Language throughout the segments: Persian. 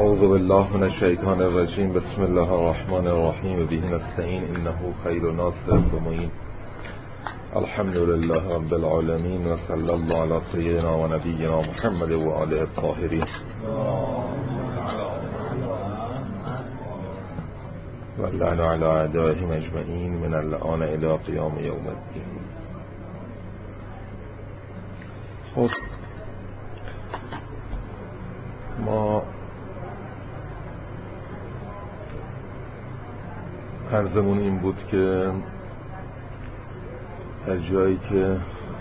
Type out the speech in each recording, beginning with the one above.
اعوذ بالله من الشیطان الرجیم. بسم الله الرحمن الرحیم. به نستعین انه خیر ناصر و معین. الحمد لله رب العالمین و صلی الله علی سیدنا و نبینا محمد و آله الطاهرین و اللعن علی اعدائهم اجمعین من الآن الی قیام یوم الدین. خب ما عرضمون این بود که در جایی که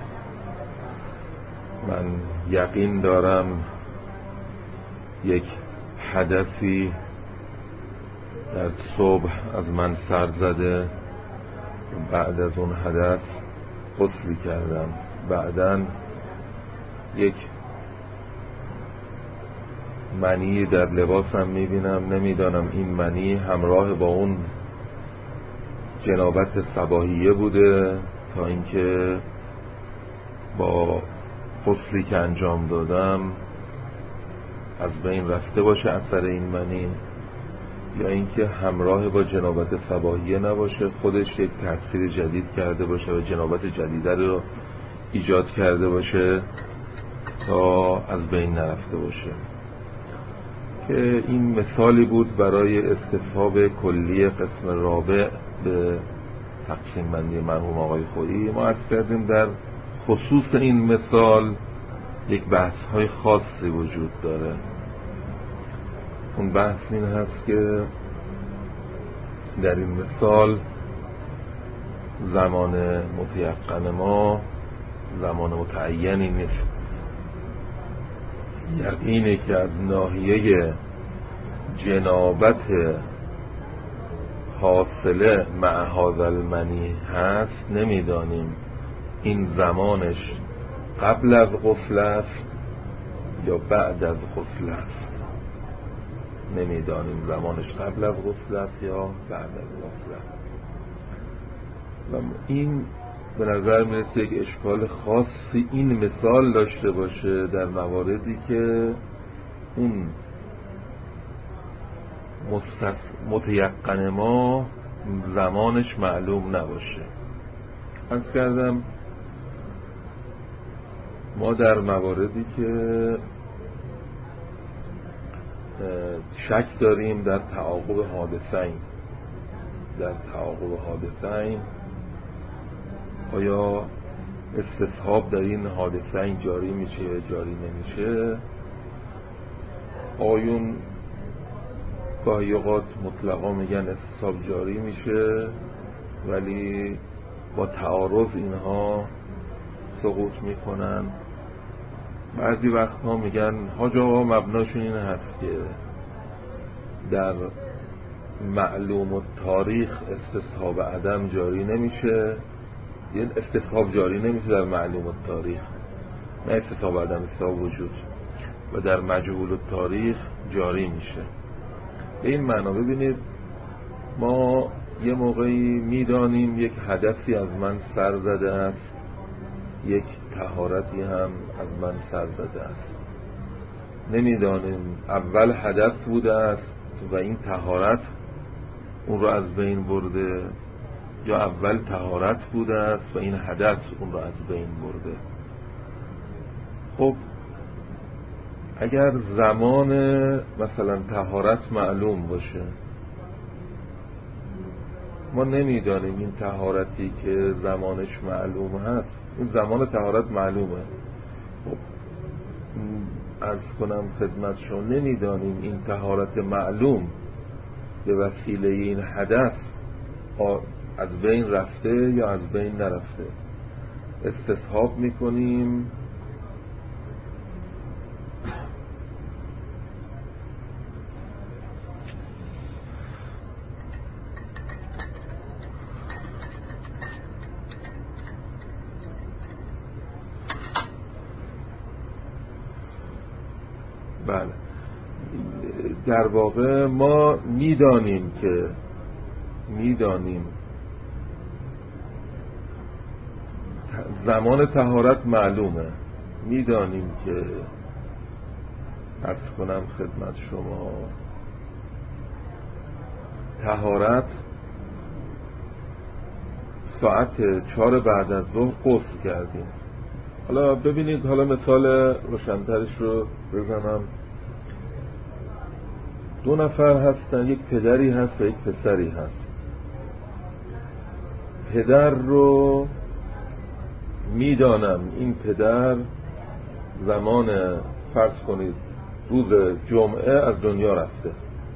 من یقین دارم یک حدثی در صبح از من سر زده، بعد از اون حدث غسلی کردم، بعداً یک منی در لباسم میبینم، نمیدانم این منی همراه با اون جنابت صباحیه بوده تا اینکه با غسلی که انجام دادم از بین رفته باشه اثر این منی، یا اینکه همراه با جنابت صباحیه نباشه، خودش یک تأثیر جدید کرده باشه و جنابت جدیده رو ایجاد کرده باشه تا از بین نرفته باشه. که این مثالی بود برای استصحاب کلی قسم رابع به تقسیم بندی مرحوم آقای خویی. ما عرض کردیم در خصوص این مثال یک بحث های خاصی وجود داره. اون بحث این هست که در این مثال زمان متیقن ما زمان متعینی نیست. یقینه که از ناحیه جنابت حاصله مع هذا المنی هست، نمیدانیم این زمانش قبل از غسل است یا بعد از غسل است، نمیدانیم زمانش قبل از غسل است یا بعد از غسل است. و این به نظر میرسه یک اشکال خاصی این مثال داشته باشه در مواردی که اون متیقن ما زمانش معلوم نباشه. عرض کردم ما در مواردی که شک داریم در تعاقب حادثین، آیا استصحاب در این حادثین جاری میشه یا جاری نمیشه، آیون گاهی اوقات مطلقا میگن استصحاب جاری میشه ولی با تعارض اینها سقوط میکنن. بعضی وقتها میگن حاج آقا مبناشون این هست که در معلوم التاریخ استصحاب عدم جاری نمیشه، یعنی استصحاب جاری نمیشه در معلوم التاریخ، نه استصحاب عدم، استصحاب وجود، و در مجهول التاریخ جاری میشه. به این معنا ببینید ما یه موقعی میدانیم یک حدثی از من سر زده است، یک طهارتی هم از من سر زده است، نمیدانیم اول حدث بوده است و این طهارت اون رو از بین برده یا اول طهارت بوده است و این حدث اون رو از بین برده. خب اگر زمان مثلا طهارت معلوم باشه، ما نمیدانیم این طهارتی که زمانش معلوم هست، این زمان طهارت معلومه، خب عرض کنم خدمت شما نمیدانیم این طهارت معلوم به وسیله این حدث از بین رفته یا از بین نرفته. استصحاب میکنیم بله، در واقع ما میدانیم زمان طهارت معلومه، میدانیم که عرض کنم خدمت شما. طهارت ساعت 4 بعد از ظهر غسل کردیم. حالا ببینید، حالا مثال روشن‌ترش رو بزنم. 2 نفر هستن، یک پدری هست و یک پسری هست. پدر رو میدانم این پدر زمان فرض کنید روز جمعه از دنیا رفته.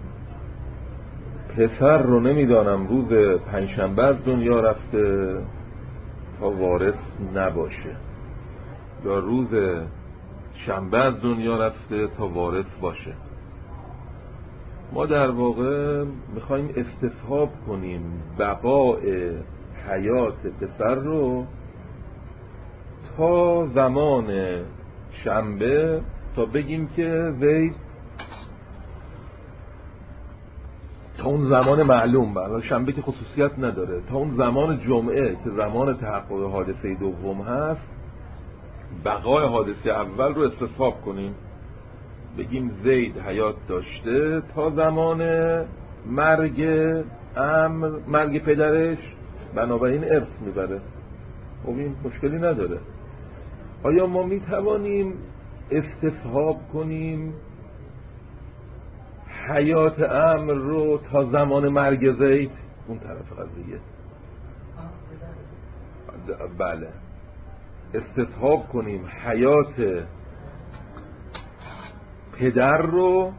پسر رو نمیدانم روز پنجشنبه از دنیا رفته تا وارث نباشه، یا روز شنبه از دنیا رفته تا وارث باشه. ما در واقع میخوایم استصحاب کنیم بقاء حیات پسر رو تا زمان شنبه، تا بگیم که وی تا اون زمان معلوم، برای شنبه که خصوصیت نداره، تا اون زمان جمعه که زمان تحقق حادثه دوم هست، بقای حادثه اول رو استصحاب کنیم، بگیم زید حیات داشته تا زمان مرگ پدرش، بنابراین ارث میبره. خب این مشکلی نداره. آیا ما میتوانیم استصحاب کنیم حیات امر رو تا زمان مرگ زید؟ اون طرف قضیه بله، استصحاب کنیم حیات پدر رو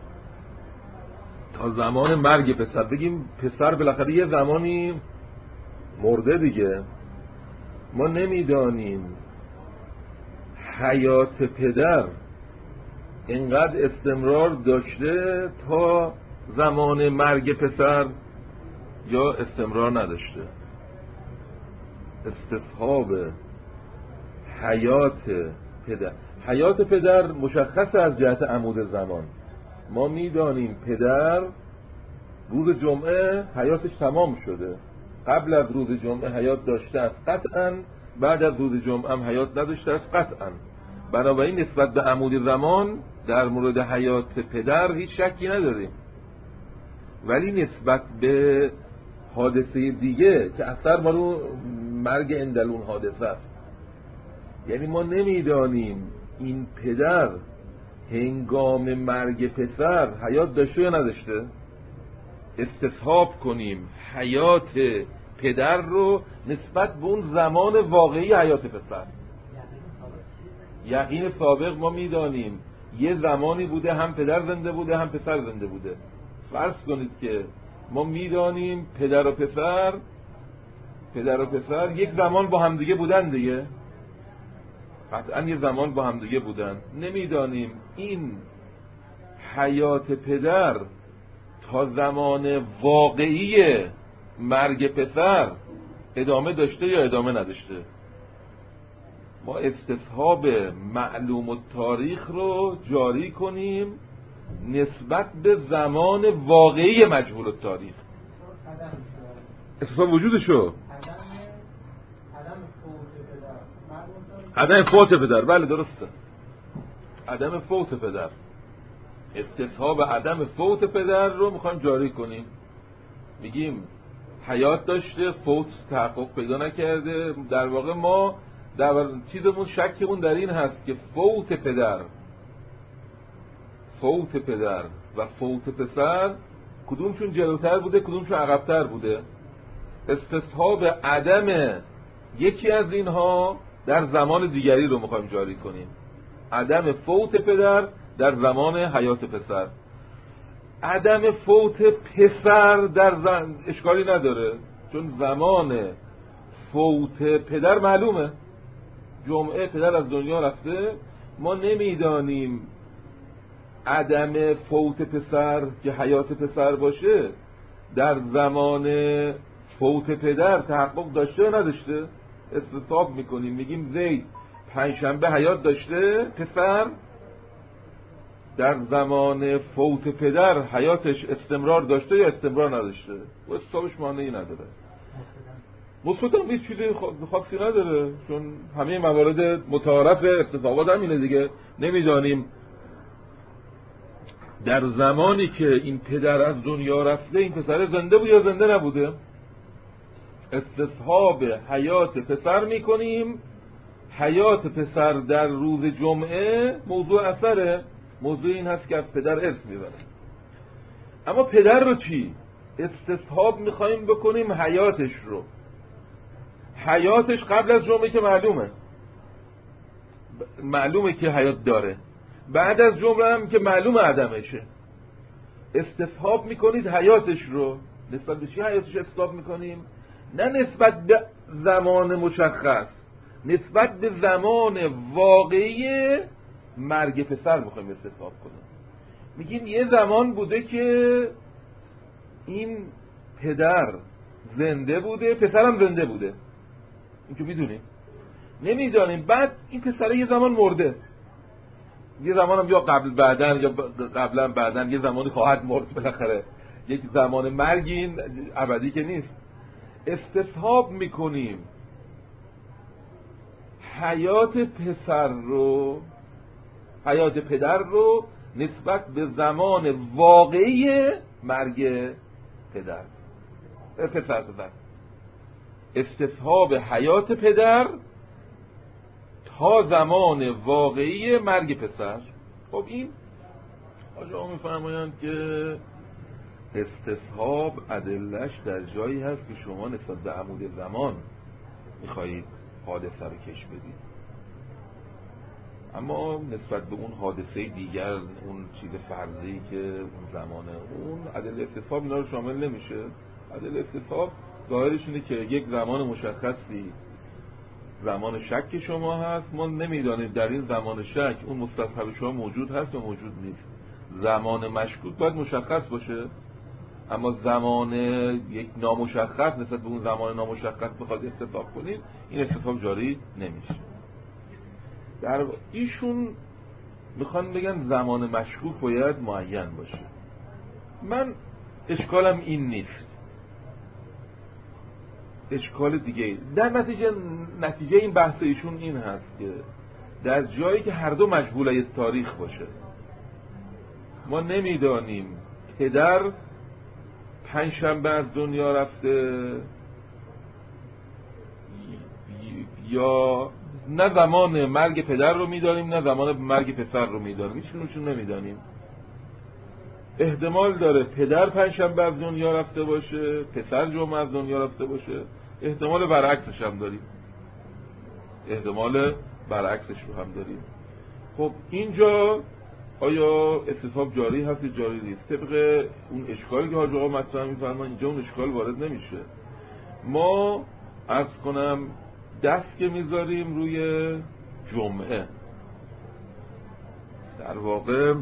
تا زمان مرگ پسر. بگیم پسر بالاخره یه زمانی مرده دیگه، ما نمیدانیم حیات پدر اینقدر استمرار داشته تا زمان مرگ پسر یا استمرار نداشته. استصحاب حیات پدر مشخص از جهت عمود زمان. ما میدانیم پدر روز جمعه حیاتش تمام شده، قبل از روز جمعه حیات داشته است قطعاً، بعد از روز جمعه هم حیات نداشته است قطعاً. بنابراین نسبت به عمود زمان در مورد حیات پدر هیچ شکی نداریم، ولی نسبت به حادثه دیگه که اثر بر مرگ اندلون حادثه است، یعنی ما نمیدانیم این پدر هنگام مرگ پسر حیات داشته یا نداشته. استصحاب کنیم حیات پدر رو نسبت به اون زمان واقعی حیات پسر. یقین سابق ما میدانیم یه زمانی بوده هم پدر زنده بوده هم پسر زنده بوده. فرض کنید که ما میدانیم پدر و پسر یک زمان با همدیگه بودن دیگه، قطعا یه زمان با همدیگه بودن. نمیدانیم این حیات پدر تا زمان واقعی مرگ پسر ادامه داشته یا ادامه نداشته. ما استصحاب معلوم التاریخ رو جاری کنیم نسبت به زمان واقعی مجهول التاریخ. استصحاب وجودشو عدم فوت پدر، بله درسته، عدم فوت پدر. استصحاب عدم فوت پدر رو میخوایم جاری کنیم، میگیم حیات داشته، فوت تحقق پیدا نکرده. در واقع ما در چیزمون شکمون در این هست که فوت پدر و فوت پسر کدومشون جلوتر بوده کدومشون عقبتر بوده. استصحاب عدم یکی از اینها در زمان دیگری رو میخوایم جاری کنیم، عدم فوت پدر در زمان حیات پسر. عدم فوت پسر در اشکالی نداره، چون زمان فوت پدر معلومه، جمعه پدر از دنیا رفته. ما نمیدانیم عدم فوت پسر که حیات پسر باشه در زمان فوت پدر تحقق داشته یا نداشته. استصحاب میکنیم، میگیم زید پنجشنبه حیات داشته، پسر در زمان فوت پدر حیاتش استمرار داشته یا استمرار نداشته. و استصحابش معنی نداره، مثبت هم هیچ چیزی خاصی نداره، چون همه موارد متعارف استصحابات همینه دیگه. نمیدانیم در زمانی که این پدر از دنیا رفته این پسر زنده بود یا زنده نبوده؟ استصحاب حیات پسر میکنیم. حیات پسر در روز جمعه موضوع اثره، موضوع این هست که از پدر ارث میبره. اما پدر رو چی؟ استصحاب میخواییم بکنیم حیاتش رو. حیاتش قبل از جمعه که معلومه که حیات داره، بعد از جمعه هم که معلوم عدمشه. استصحاب میکنید حیاتش رو. نسبت به چی حیاتش استصحاب میکنیم؟ نه نسبت به زمان مشخص، نسبت به زمان واقعی مرگ پسر میخوایم استصحاب کنیم. میگیم یه زمان بوده که این پدر زنده بوده، پسرم زنده بوده. این که میدونیم؟ نمیدانیم. بعد این پسر یه زمان مرده، یه زمان هم یا قبلا بعدن یه زمانی خواهد مرد بالاخره. یک زمان مرگی این ابدی که نیست. استصحاب میکنیم حیات پدر رو نسبت به زمان واقعی مرگ پسر. استصحاب حیات پدر تا زمان واقعی مرگ پسر. خب این آجا میفرمایند که استصحاب ادلش در جایی هست که شما نسبت به عمود زمان میخواهید حادثه رو کش بدید، اما نسبت به اون حادثه دیگر، اون چیز فرضی که اون زمانه، اون ادله استصحاب اینا رو شامل نمیشه. ادله استصحاب ظاهرش اینه که یک زمان مشخصی زمان شک شما هست، ما نمیدانید در این زمان شک اون مستصحب شما موجود هست یا موجود نیست. زمان مشکوک باید مشخص باشه، اما زمان یک نامشخص نسبت به اون زمان نامشخص بخواد استصحاب کنید، این استصحاب جاری نمیشه. در ایشون میخوان بگن زمان مشکوک باید معین باشه. من اشکالم این نیست، اشکال دیگه. در نتیجه این بحث ایشون این هست که در جایی که هر دو مجهوله تاریخ باشه، ما نمیدانیم پدر پنجشنبه از دنیا رفته یا نه زمان مرگ پدر رو میدانیم نه زمان مرگ پسر رو میدانیم، هیچ نمیدانیم. احتمال داره پدر پنجشنبه از دنیا رفته باشه، پسر جمعه از دنیا رفته باشه. احتمال برعکسش هم داریم، احتمال برعکسش رو هم داریم. خب اینجا آیا استصحاب جاری هست یا جاری نیست؟ طبق اون اشکالی که حاج آقا مطرح می‌فرمایند اینجا اون اشکال وارد نمیشه. ما عرض کنم دست که میذاریم روی جمعه، در واقع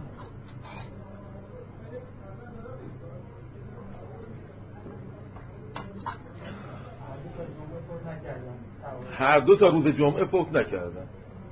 هر دو تا روز جمعه فوت نکردن،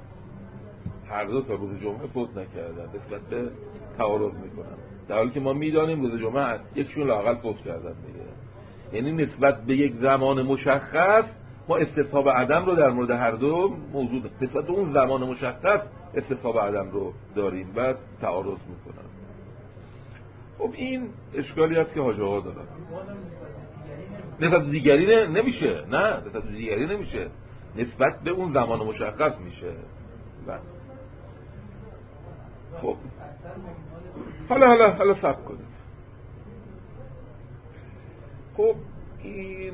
نسبت به تعارض میکنن، در حالی که ما میدانیم روز جمعه یکشون لااقل فوت کردن دیگه. یعنی نسبت به یک زمان مشخص ما استصحاب عدم رو در مورد هر دو موضوع، نسبت به اون زمان مشخص استصحاب عدم رو داریم و تعارض میکنن. خب این اشکالی هست که حاج آقا دارن. نسبت دیگری نمیشه، نه نسبت دیگری نمیشه، نسبت به اون زمان مشخص میشه. خب حالا صبر کنید. خب این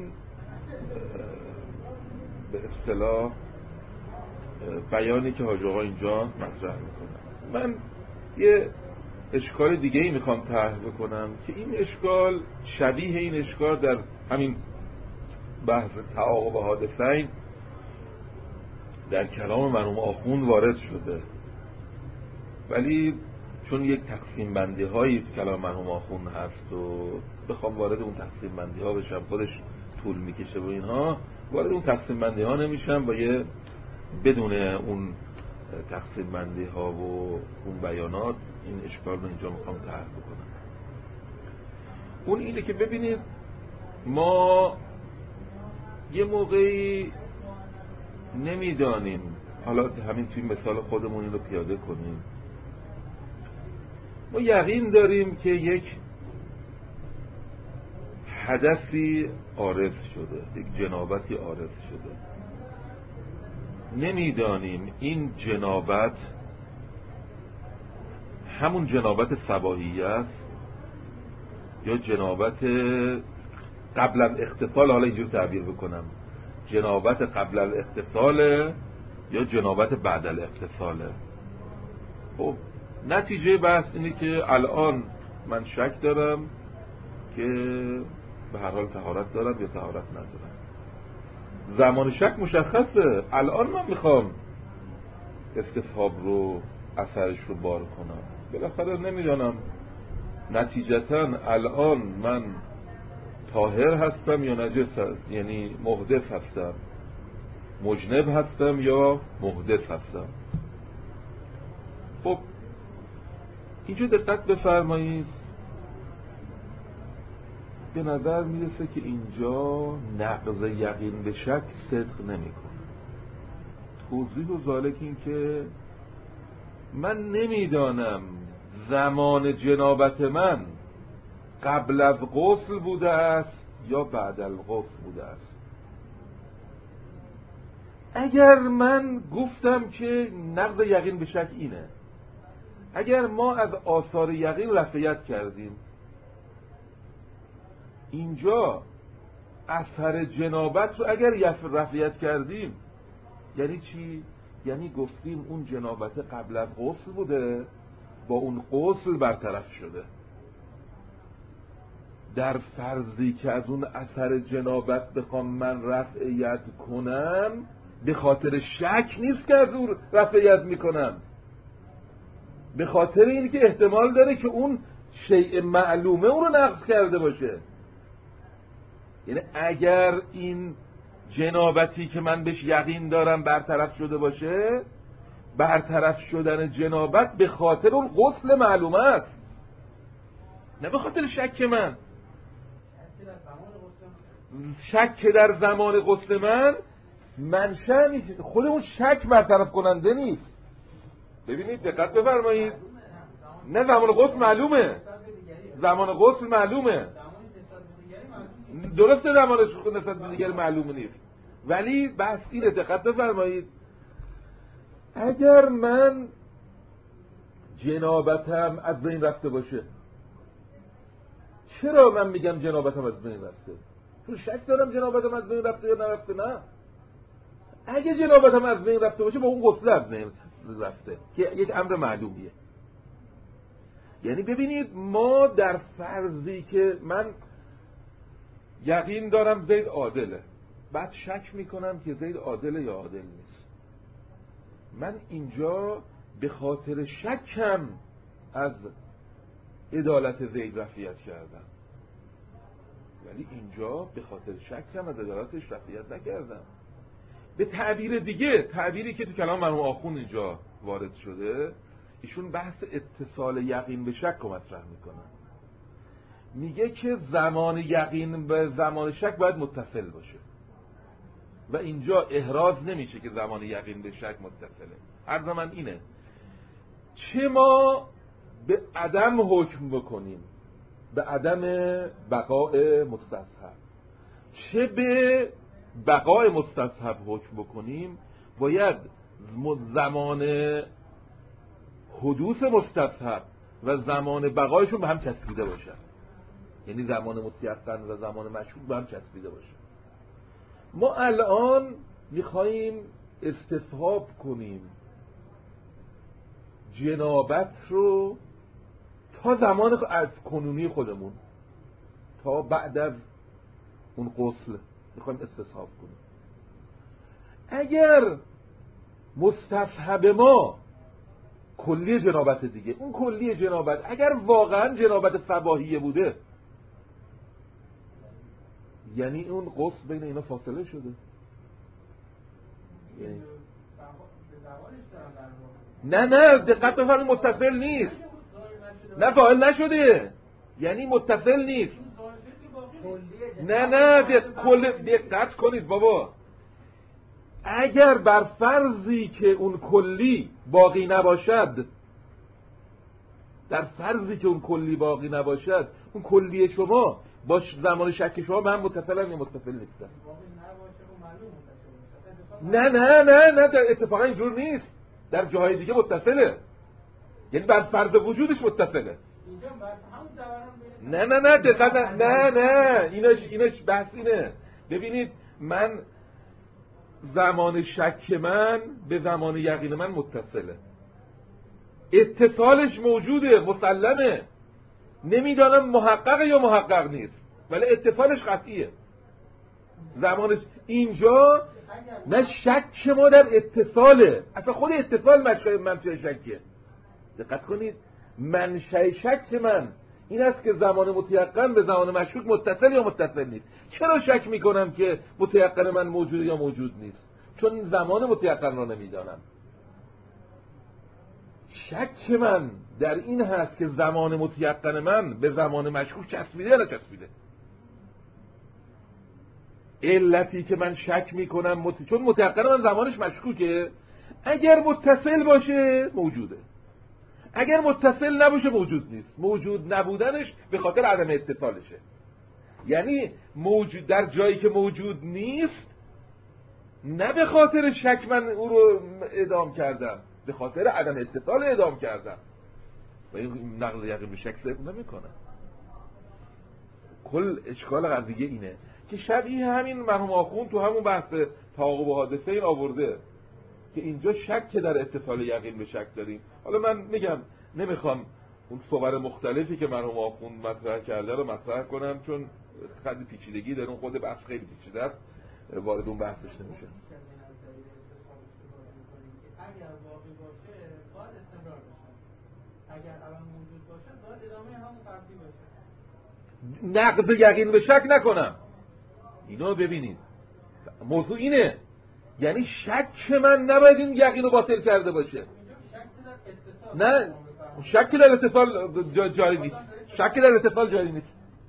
به اصطلاح بیانی که حاج آقا اینجا مطرح میکنن، من یه اشکال دیگه ای میخوام طرح بکنم که این اشکال شبیه این اشکال در همین بحث تعاقب حادثین در کلام مرحوم آخوند وارد شده، ولی چون یک تقسیم بندی هایی تو کلام مرحوم آخوند هست و بخوام وارد اون تقسیم بندی ها بشم خودش طول میکشه و اینها، وارد اون تقسیم بندی ها نمیشم و یه بدون اون تقسیم بندی ها و اون بیانات این اشکال رو اینجا میخوام طرح بکنم. اون اینه که ببینید ما یه موقعی نمیدانیم، حالا همین توی مثال خودمون این رو پیاده کنیم، ما یقین داریم که یک حدثی عارض شده، یک جنابتی عارض شده. نمیدانیم این جنابت همون جنابت صباحیه است یا جنابت قبل از اغتسال، حالا اینجور تعبیر بکنم، جنابت قبل از اغتساله یا جنابت بعد از اغتساله. خب نتیجه بحث اینه که الان من شک دارم که به هر حال طهارت دارم یا طهارت ندارم. زمان شک مشخصه، الان من میخوام استصحاب رو اثرش رو بار کنم. بالاخره نمیدانم نتیجتا الان من طاهر هستم یا نجس هستم، یعنی محدث هستم، مجنب هستم یا محدث هستم. خب اینجا دقت بفرمایید، به نظر میرسه که اینجا نقض یقین به شک صدق نمیکنه. توضیح و ذالک این که من نمیدانم زمان جنابت من قبل از غسل بوده است یا بعد از غسل بوده است. اگر من گفتم که نقض یقین به شک اینه، اگر ما از آثار یقین رفعیت کردیم، اینجا اثر جنابت رو اگر رفعیت کردیم یعنی چی؟ یعنی گفتیم اون جنابت قبل از غسل بوده، با اون غسل برطرف شده. در فرضی که از اون اثر جنابت بخوام من رفعیت کنم، به خاطر شک نیست که از اون رفعیت میکنم، به خاطر این که احتمال داره که اون شیء معلومه اون رو نقض کرده باشه. یعنی اگر این جنابتی که من بهش یقین دارم برطرف شده باشه، برطرف شدن جنابت به خاطر اون غسل معلومه است، نه به خاطر شک من. شک در زمان غسل من منشأ نیست، خود اون شک برطرف کننده نیست. ببینید دقت بفرمایید، نه زمان غسل معلومه، زمان غسل معلومه، درسته زمانش نسبت به دیگر معلومه نیست، ولی بحث اینه، دقت بفرمایید، اگر من جنابتم از بین رفته باشه، چرا من میگم جنابتم از بین رفته؟ تو شک دارم جنابتم از بین رفته یا نرفته؟ نه، اگه جنابتم از بین رفته باشه با اون غسل از بین رفته که یک امر معلومیه. یعنی ببینید ما در فرضی که من یقین دارم زید عادله، بعد شک میکنم که زید عادله یا عادل نیست، من اینجا به خاطر شکم از عدالت زید رفعیت کردم، ولی اینجا به خاطر شکم از عدالتش رفعیت نکردم. به تعبیر دیگه، تعبیری که تو کلام مرحوم آخوند اینجا وارد شده، ایشون بحث اتصال یقین به شک رو مطرح میکنن. میگه که زمان یقین به زمان شک باید متصل باشه و اینجا احراز نمیشه که زمان یقین به شک متصله. عرض من اینه، چه ما به عدم حکم بکنیم، به عدم بقاء مستصحب، چه به بقاء مستصحب حکم بکنیم، باید زمان حدوث مستصحب و زمان بقایشون به هم چسبیده باشن، یعنی زمان متیقن و زمان مشهود به هم چسبیده باشن. ما الان میخواییم استصحاب کنیم جنابت رو تا زمان از کنونی خودمون، تا بعد از اون غسل میخوایم استصحاب کنیم. اگر مستصحب ما کلی جنابت دیگه، اون کلی جنابت اگر واقعا جنابت صباحیه بوده، یعنی اون غسل بین اینا فاصله شده، یعنی نه دقت بفرمایید، متصل نیست، نه فاعل نشده، یعنی متصل نیست. نه دقت کنید بابا، اگر بر فرضی که اون کلی باقی نباشد، در فرضی که اون کلی باقی نباشد، اون کلی شما با زمان شک شما به هم متصلن یا متصل نیستن؟ نه نه نه نه، در اتفاقا اینجور نیست، در جاهای دیگه متصله، یعنی بر فرض وجودش متصله. نه نه نه دقیقا نه نه، اینش بحث اینه. ببینید من زمان شک من به زمان یقین من متصله، اتصالش موجوده، مسلمه، نمیدانم محقق یا محقق نیست، ولی اتصالش قطعیه. زمانش اینجا نه شک ما در اتصاله، اصلا خود اتصال منشأ شکه. دقت کنید، منشأ شک من این است که زمان متیقن به زمان مشکوک متصل یا متصل نیست. چرا شک میکنم که متیقن من موجوده یا موجود نیست؟ چون زمان متیقن را نمیدانم. شک من در این هست که زمان متیقن من به زمان مشکوک چسبیده یا نچسبیده. علتی که من شک میکنم چون متیقن من زمانش مشکوکه، اگر متصل باشه موجوده، اگر متصل نباشه موجود نیست. موجود نبودنش به خاطر عدم اتصالشه، یعنی موجود در جایی که موجود نیست، نه به خاطر شک من او رو اعدام کردم، به خاطر عدم اتصال اعدام کردم و این نقل یقین به شک صرف نمیکنه. کل اشکال قضیه اینه که شبیه همین مرحوم آخوند تو همون بحث تعاقب حادثه این آورده که اینجا شک در اتصال یقین به شک داریم. حالا من میگم نمیخوام اون صور مختلفی که مرحوم آخوند مطرح کرده رو مطرح کنم، چون خیلی پیچیدگی داره، اون خود بحث خیلی پیچیده است، وارد اون بحثش نمیشه. اگر واقعی باشه باید استمرار بشه، اگر الان موجود باشه باید ادامه همون قبلی باشه. نقض یقین به شک نکنم. اینو ببینید، موضوع اینه، یعنی شک من نباید این یقین رو باطل کرده باشه. نه، شک در اتصال جاری نیست، شک در اتصال جاری نیست.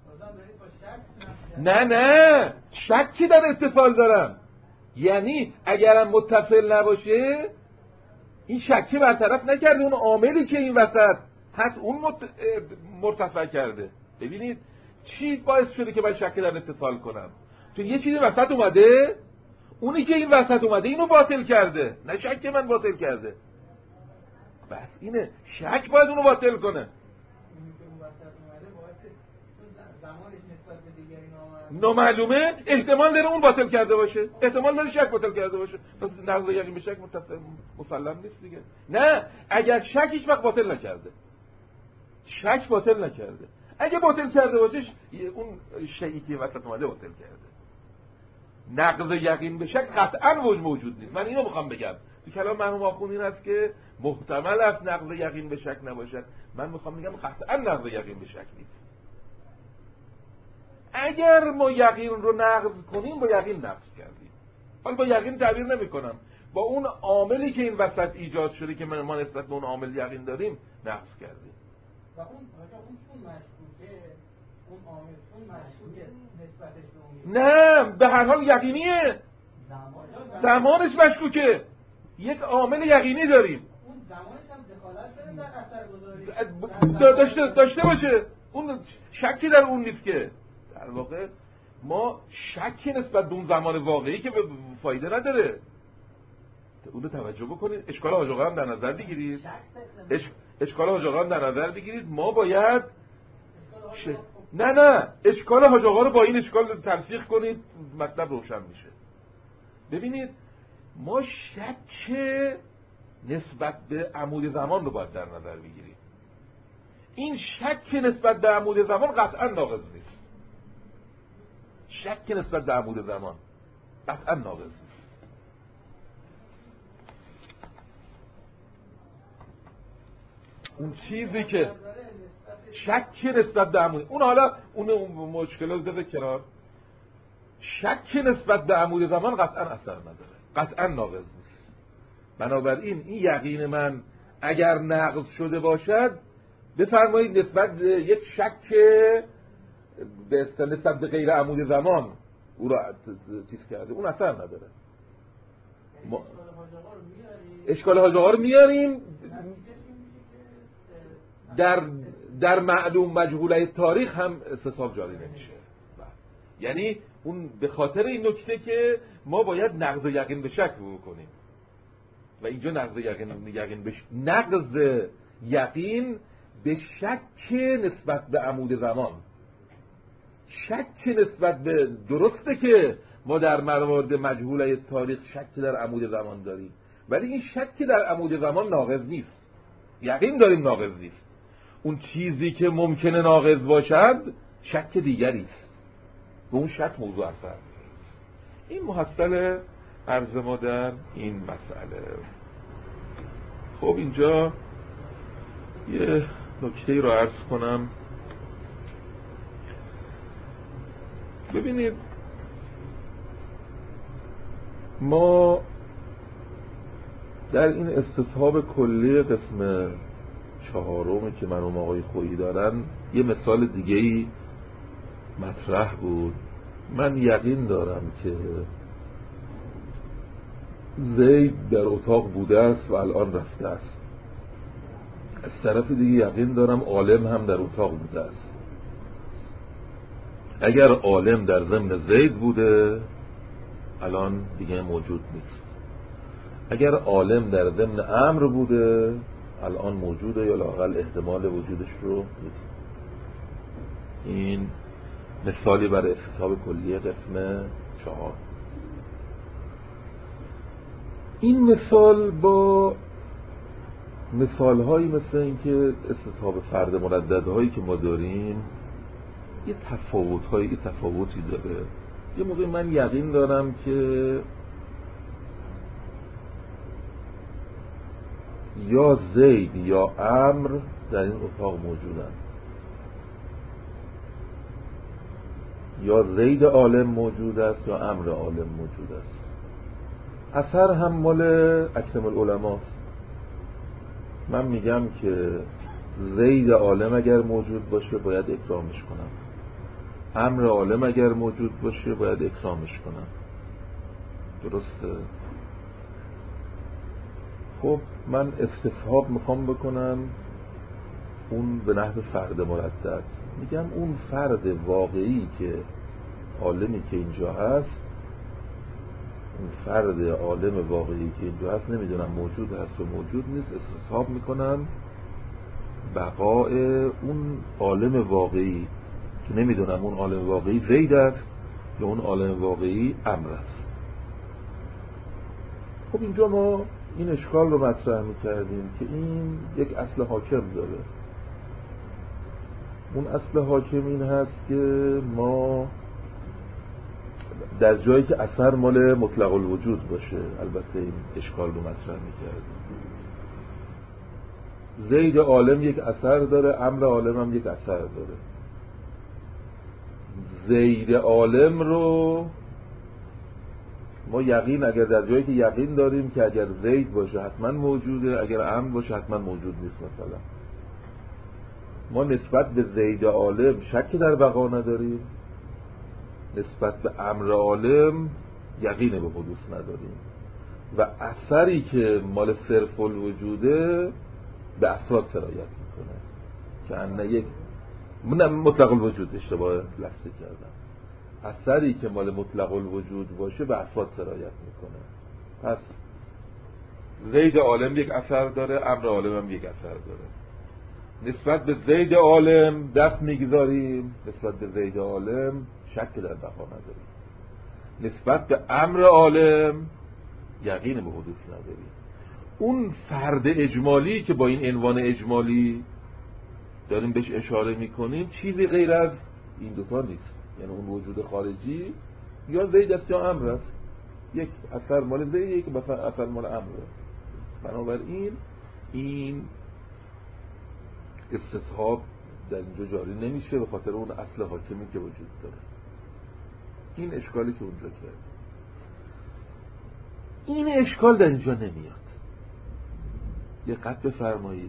نه نه، شکی در اتصال دارم، یعنی اگرم متصل نباشه این شکی برطرف نکرده اون عاملی که این وسط هست، اون مرتفع کرده. ببینید چی باعث شده که من شکی در اتصال کنم؟ چون یه چیزی وسط اومده، اونی که این وسط اومده اینو باطل کرده، نه شک من باطل کرده. بس اینه، شک باید اونو باطل کنه. نامعلومه احتمال داره اون باطل کرده باشه، احتمال داره شک باطل کرده باشه، پس نقض یقین به شک مسلم نیست دیگه. نه، اگر شک هیچ وقت باطل نکرده، شک باطل نکرده. اگه باطل کرده باشه اون شیئی که وسط اومده باطل کرده. نقض یقین به شک قطعا موجود نیست. من اینو میخوام بگم تو کلام مرحوم آخوند این است که محتمل است نقض یقین به شک نباشد. من میخوام بگم قطعا نقض یقین به شک نیست. اگر ما یقین رو نقض کنیم با یقین نقض کردیم. حالا با یقین تعبیر نمی کنم، با اون عاملی که این وسط ایجاد شده که ما نسبت به اون عامل یقین داریم نقض کردیم. و اون چون مشکوکه، اون عامل چون مشکوکه نسبتش به اون، نه به هر حال یقینیه، زمانش مشکوکه، یک عامل یقینی داریم. اون زمانش هم دخالت داره در اثرگذاری داشته باشه، اون شکی در اون نیست که در واقع ما شکی نسبت به اون زمان واقعی که به فایده نداره. اونو توجه بکنید، اشکال حاج آقا هم در نظر بگیرید، اشکال حاج آقا هم در نظر بگیرید. ما باید نه اشکال حاج آقا رو با این اشکال تلفیق کنید، مطلب روشن میشه. ببینید ما شک نسبت به عمود زمان رو باید در نظر بگیرید. این شک نسبت به عمود زمان قطعا ناقض نیست. شک نسبت به عمود زمان قطعا ناقض نیست. اون چیزی که شک نسبت به عمود، اون حالا اون مشکلات بذار کنار، شک نسبت به عمود زمان قطعا اثر نداره، قطعا ناقض نیست. بنابراین این یقین من اگر نقض شده باشد، بفرمایید نسبت یک شک به نسبت به غیر عمود زمان او را چیز کرده، اون اثر نداره. اشکال حاج آقا رو میاریم، در معلوم مجهوله تاریخ هم استصحاب جاری نمیشه. یعنی اون به خاطر این نکته که ما باید نقض یقین به شک بکنیم و اینجا نقض یقین به شک نسبت به عمود زمان، شک نسبت به، درسته که ما در موارد مجهوله تاریخ شک در عمود زمان داریم، ولی این شک در عمود زمان ناقض نیست. یقین داریم ناقض نیست. اون چیزی که ممکنه ناقض باشد شک دیگری است و اون شک موضوع اثر. این محصل عرض ما در این مسئله. خب اینجا یه نکته رو عرض کنم. ببینید ما در این استصحاب کلی قسم 4 که مرحوم آقای خویی دارن یه مثال دیگه‌ای مطرح بود. من یقین دارم که زید در اتاق بوده است و الان رفته است. از طرف دیگه یقین دارم عالم هم در اتاق بوده است. اگر عالم در ضمن زید بوده الان دیگه موجود نیست. اگر عالم در ضمن امر بوده الان موجوده یا لااقل احتمال وجودش رو دید. این مثالی برای استصحاب کلیه قسم 4. این مثال با مثالهایی مثل این که استصحاب فرد مرددهایی که ما داریم یه تفاوتی داره. یه موقع من یقین دارم که یا زید یا امر در این اتاق موجودن، یا زید عالم موجود است یا امر عالم موجود است. اثر هم مال اکرم العلماست. من میگم که زید عالم اگر موجود باشه باید اکرامش کنم، امر عالم اگر موجود باشه باید اکرامش کنم. درسته؟ خب من استصحاب میخوام بکنم اون به نحو فرد مردد. میگم اون فرد واقعی که عالمی که اینجا هست، اون فرد عالم واقعی که اینجا هست نمیدونم موجود هست و موجود نیست، استصحاب میکنم بقاء اون عالم واقعی که نمیدونم اون عالم واقعی زید است یا اون عالم واقعی امر است. خب اینجا ما این اشکال رو مطرح میکردیم که این یک اصل حاکم داره. اون اصل حاکم این هست که ما در جایی که اثر مال مطلق الوجود باشه، البته این اشکال رو مطرح میکردیم، زید عالم یک اثر داره، امر عالم هم یک اثر داره. زید عالم رو ما یقین، اگر در جایی که یقین داریم که اگر زید باشه حتما موجوده، اگر امر باشه حتما موجود نیست، مثلا ما نسبت به زید عالم شک در بقا نداریم، نسبت به امر عالم یقین به حدوث نداریم و اثری که مال صرف الوجوده به افراد سرایت میکنه که انه یک مطلق الوجود، اشتباه لفظی کردم، اثری که مال مطلق الوجود باشه به افراد سرایت میکنه. پس زید عالم یک اثر داره، امر عالم هم یک اثر داره. نسبت به زید عالم دست میگذاریم، نسبت به زید عالم شک در بقا نداریم. نسبت به امر عالم یقین به حدوث نداریم. اون فرد اجمالی که با این عنوان اجمالی داریم بهش اشاره میکنیم چیزی غیر از این دوتا نیست. یعنی اون وجود خارجی یا زید است یا امر است، یک اثر مال زید، یک اثر مال امر. بنابراین این استصحاب در اینجا جاری نمیشه به خاطر اون اصل حاکمی که وجود داره. این اشکالی که اونجا کرد، این اشکال در اینجا نمیاد. دقت بفرمایید،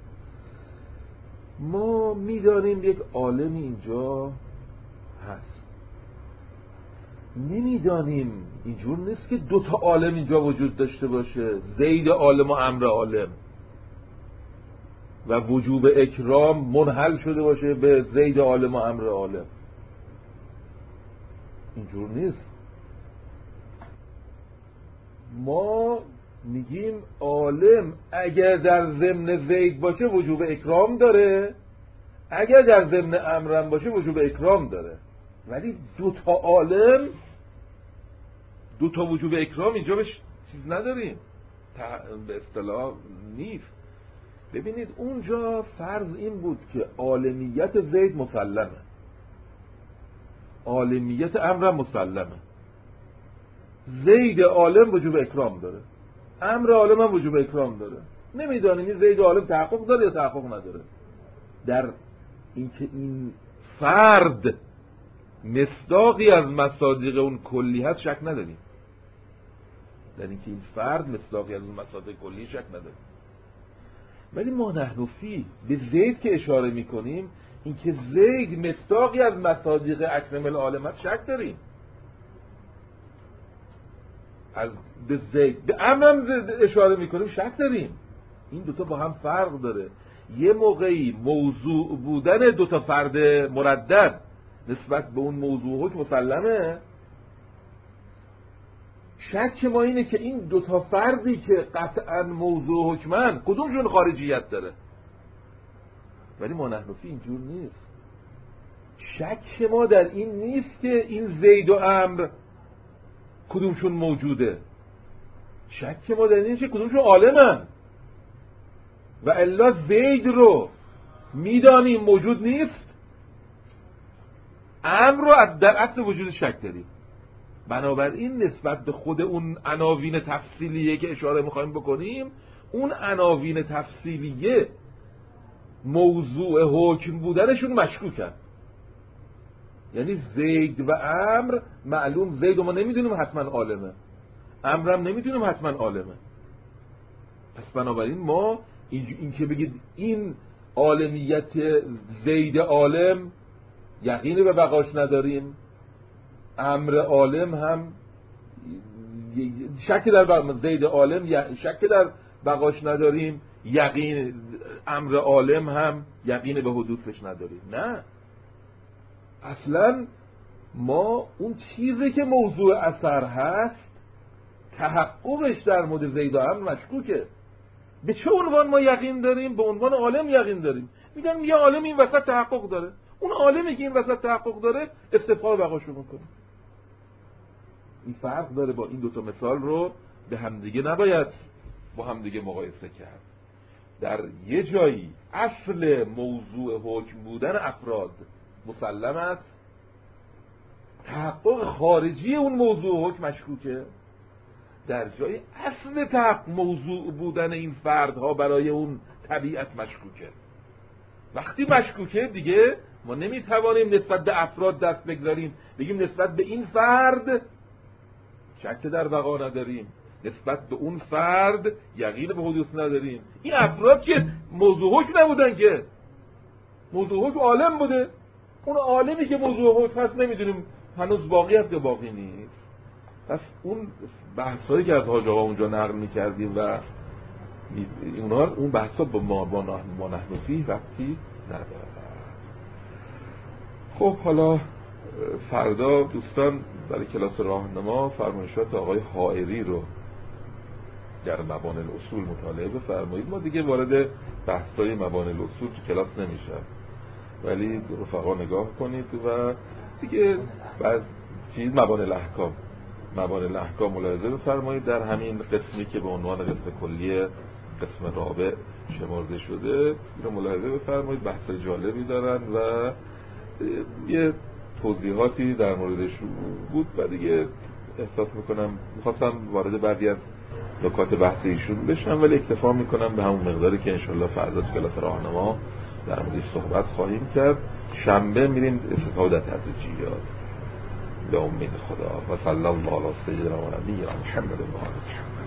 ما میدانیم یک عالمی اینجا هست، نمیدانیم، اینجور نیست که دوتا عالم اینجا وجود داشته باشه، زید عالم و امر عالم، و وجوب اکرام منحل شده باشه به زید عالم و امر عالم. اینجور نیست. ما میگیم عالم اگر در ضمن زید باشه وجوب اکرام داره، اگر در ضمن امرم باشه وجوب اکرام داره، ولی دوتا عالم دوتا وجوب اکرام اینجا به چیز نداریم، به اصطلاح نیست. ببینید اونجا فرض این بود که عالمیت زید مسلمه، عالمیت امرم مسلمه. زید عالم وجوب اکرام داره، امر عالم هم وجوب اکرام داره. نمیدانیم این زید عالم تحقق داره یا تحقق نداره. در اینکه این فرد مصداقی از مصادیق اون کلی هست شک نداریم، در اینکه این فرد مصداقی از اون مصادیق کلی شک نداریم. ولی ما نحن فی به زید که اشاره میکنیم، اینکه زید مصداقی از مصادیق اکرم العالم هست شک داریم. از به زید به امرم اشاره میکنیم شک داریم. این دوتا با هم فرق داره. یه موقعی موضوع بودن دوتا فرد مردد نسبت به اون موضوع حکم مسلمه. شک ما اینه که این دوتا فردی که قطعا موضوع حکمن کدومشون خارجیت داره. ولی ما نحن فی اینجور نیست. شک ما در این نیست که این زید و امر کدومشون موجوده، شک ما در این نیست که کدومشون عالمن. و الا زید رو میدانیم موجود نیست، امر رو در اصل وجود شک داریم. بنابراین نسبت به خود اون عناوین تفصیلیه که اشاره میخوایم بکنیم، اون عناوین تفصیلیه موضوع حکم بودنشون مشکوکن. یعنی زید و امر معلوم، زید رو ما نمیدونیم حتما عالمه، امرم نمیدونیم حتما عالمه. پس بنابراین ما این که بگید این عالمیت زید عالم یقین به بقاش نداریم، امر عالم هم شک در زید عالم شک در بقاش نداریم، یقین امر عالم هم یقین به حدوثش نداریم. نه، اصلا ما اون چیزی که موضوع اثر هست تحققش در مورد زید و امر مشکوکه. به چه عنوان ما یقین داریم؟ به عنوان عالم یقین داریم. میگن یه عالم این وسط تحقق داره، اون عالمی که این وسط تحقق داره استفاده بقاشو میکنه. این فرق داره. با این دوتا مثال رو به همدیگه نباید با همدیگه مقایسه کرد. در یه جایی اصل موضوع حکم بودن افراد مسلم است، تحقق خارجی اون موضوع حکم مشکوکه. در جای اصل موضوع بودن این فردها برای اون طبیعت مشکوکه. وقتی مشکوکه دیگه ما نمیتوانیم نسبت به افراد دست بگذاریم بگیم نسبت به این فرد شک در بقا نداریم، نسبت به اون فرد یقین به حدوث نداریم. این افراد که موضوع حکم نبودن، که موضوع حکم عالم بوده. اون عالمی که موضوع حکم هست نمیدونیم هنوز باقی هست یا باقی نیست. پس اون بحثایی که از حاج آقا اونجا نقل می‌کردیم و اون بحثا با ما نحن فی ربطی نداره. خب حالا فردا دوستان برای کلاس راهنما فرمایشات آقای حائری رو در مبانی الاصول مطالعه بفرمایید. ما دیگه وارد بحثای مبانی الاصول تو کلاس نمیشم، ولی رفقا نگاه کنید و دیگه بعد چیز مبانی الاحکام ملاحظه بفرمایید. در همین قسمی که به عنوان قسم کلی قسم رابع شمرده شده رو ملاحظه بفرمایید. بحث جالبی دارن و یه توضیحاتی در موردش بود و دیگه احساس میکنم میخواستم وارد بعضی از نکات بحث ایشون بشم، ولی اکتفا میکنم به همون مقداری که انشالله فردا تو کلاس راهنما در موردش صحبت خواهیم کرد. شنبه میریم استفاده تدریجیات به امید خدا. و صلی الله علی سیدنا و نبینا محمد.